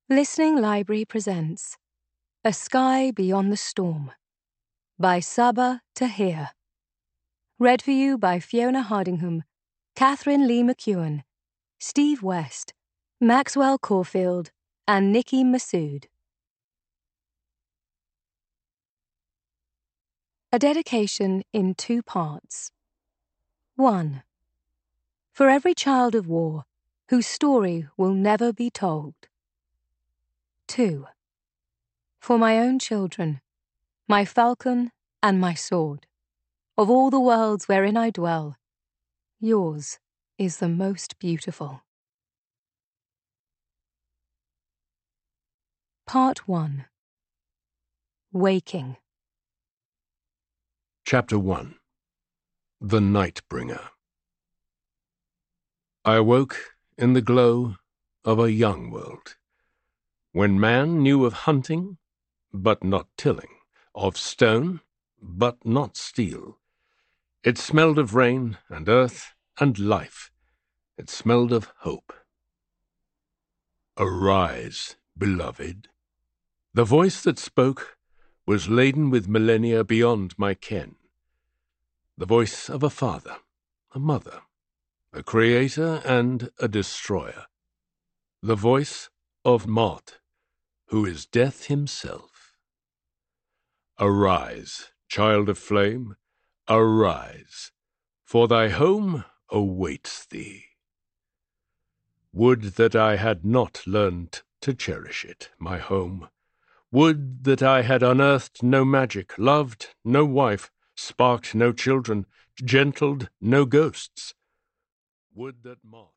Listening Library presents A Sky Beyond the Storm by Sabaa Tahir. Read for you by Fiona Hardingham, Catherine Lee McEwen, Steve West, Maxwell Caulfield, and Nikki Masood. A dedication in 2 parts. 1. For every child of war whose story will never be told. 2. For my own children, my falcon and my sword, of all the worlds wherein I dwell, yours is the most beautiful. Part 1. Waking. Chapter 1. The Nightbringer. I awoke in the glow of a young world, when man knew of hunting, but not tilling, of stone, but not steel. It smelled of rain and earth and life. It smelled of hope. Arise, beloved. The voice that spoke was laden with millennia beyond my ken. The voice of a father, a mother, a creator and a destroyer. The voice of Mot, who is death himself. Arise, child of flame, arise, for thy home awaits thee. Would that I had not learned to cherish it, my home. Would that I had unearthed no magic, loved no wife, sparked no children, gentled no ghosts. Would that Mot